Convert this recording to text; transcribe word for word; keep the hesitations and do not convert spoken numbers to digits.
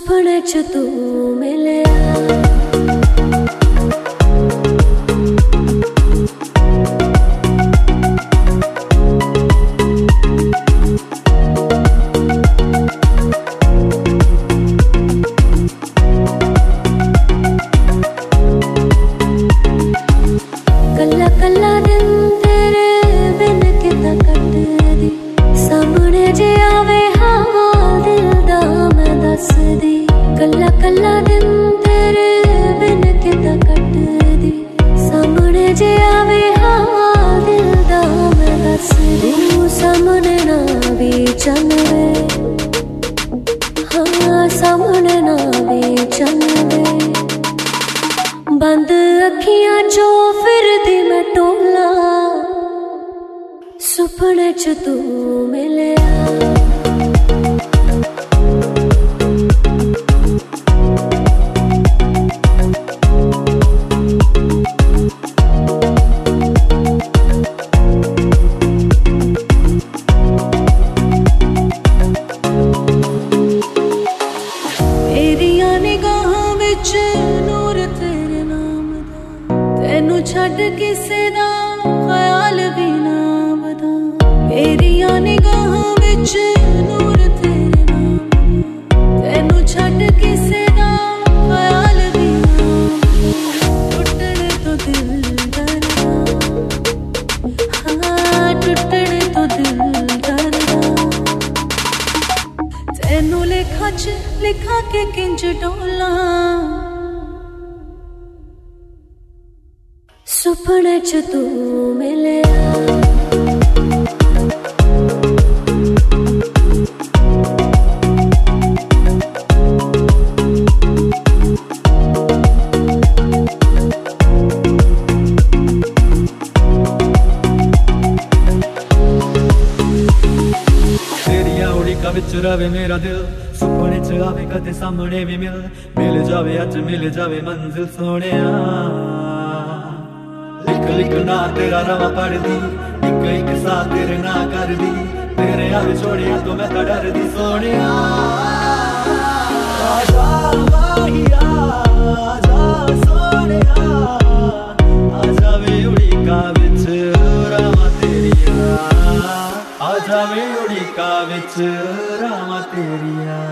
सुपने च तू मिले कल्ला कल्ला दिन तेरे बिन किता कटदी सामने जे आवे हाल दिल दा मैं दस दी कल्ला कल्ला दिन तेरे बिन किता कटदी सामने जे आवे हाल दिल दा मैं दस दी तू सामने ना भी चलवे हाँ सामने ना भी चलवे बंद अखियां चो फिरदी मैं टोला सुपने च तू मिले तेरिया निगाहां विच नूर तेरे नाम दा तेनू छड्ड किसे दा ख्याल भी ना बदा तेरिया निगाहां विच नूर तेरे नाम दा तेनू छड्ड किसे दा ख्याल भी ना टुटने तो दिल डरदा हाँ टुटने तो दिल डरदा तेनू लेखा च लिखा के किंज डोला सुपने च तू मिले तेरिया उड़ीका विच रवे मेरा दिल सुपने च आवे कदे सामने भी मिल मिल जावे अज मिल जावे मंजिल सोहणिया लिख लिख ना तेरा रवा पढ़ दी इक इक सा तेरे ना कर दी तेरे आवे छोड़िया तो मैं तो डर दी सोहणिया आजा माहिया आजा सोहणिया आजा वे उड़ीका विच रवा तेरिया आजा वे उड़ीका विच रवा तेरिया।